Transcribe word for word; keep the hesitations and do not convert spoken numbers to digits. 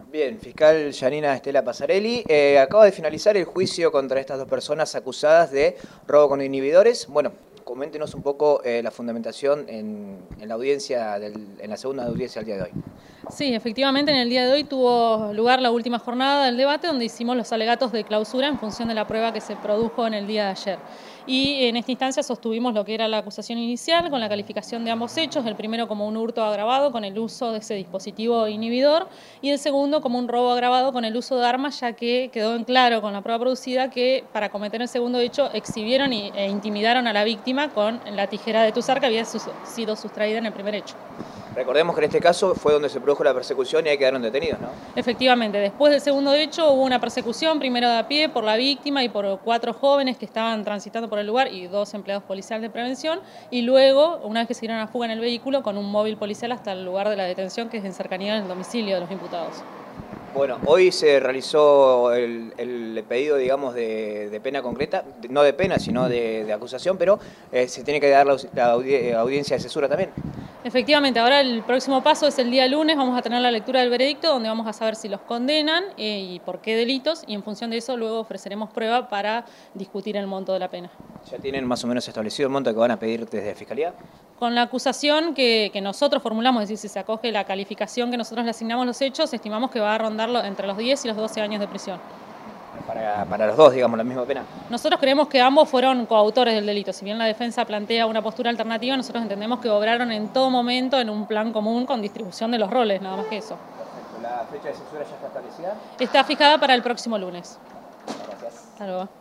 Bien, fiscal Yanina Estela Passarelli, eh, acaba de finalizar el juicio contra estas dos personas acusadas de robo con inhibidores. Bueno, coméntenos un poco eh, la fundamentación en, en la audiencia, del, en la segunda audiencia del día de hoy. Sí, efectivamente en el día de hoy tuvo lugar la última jornada del debate donde hicimos los alegatos de clausura en función de la prueba que se produjo en el día de ayer. Y en esta instancia sostuvimos lo que era la acusación inicial con la calificación de ambos hechos, el primero como un hurto agravado con el uso de ese dispositivo inhibidor y el segundo como un robo agravado con el uso de armas, ya que quedó en claro con la prueba producida que para cometer el segundo hecho exhibieron e intimidaron a la víctima con la tijera de tuzar que había sido sustraída en el primer hecho. Recordemos que en este caso fue donde se produjo la persecución y ahí quedaron detenidos, ¿no? Efectivamente, después del segundo hecho hubo una persecución, primero de a pie por la víctima y por cuatro jóvenes que estaban transitando por el lugar y dos empleados policiales de prevención, y luego, una vez que se dieron a fuga en el vehículo, con un móvil policial hasta el lugar de la detención, que es en cercanía del domicilio de los imputados. Bueno, hoy se realizó el, el pedido, digamos, de, de pena concreta, no de pena, sino de, de acusación, pero eh, se tiene que dar la, la audiencia de cesura también. Efectivamente, ahora el próximo paso es el día lunes, vamos a tener la lectura del veredicto donde vamos a saber si los condenan eh, y por qué delitos, y en función de eso luego ofreceremos prueba para discutir el monto de la pena. ¿Ya tienen más o menos establecido el monto que van a pedir desde la Fiscalía? Con la acusación que, que nosotros formulamos, es decir, si se acoge la calificación que nosotros le asignamos los hechos, estimamos que va a rondarlo entre los diez y los doce años de prisión. Para, para los dos, digamos, la misma pena. Nosotros creemos que ambos fueron coautores del delito. Si bien la defensa plantea una postura alternativa, nosotros entendemos que obraron en todo momento en un plan común con distribución de los roles, nada más que eso. Perfecto. ¿La fecha de censura ya está establecida? Está fijada para el próximo lunes. Gracias. Hasta luego.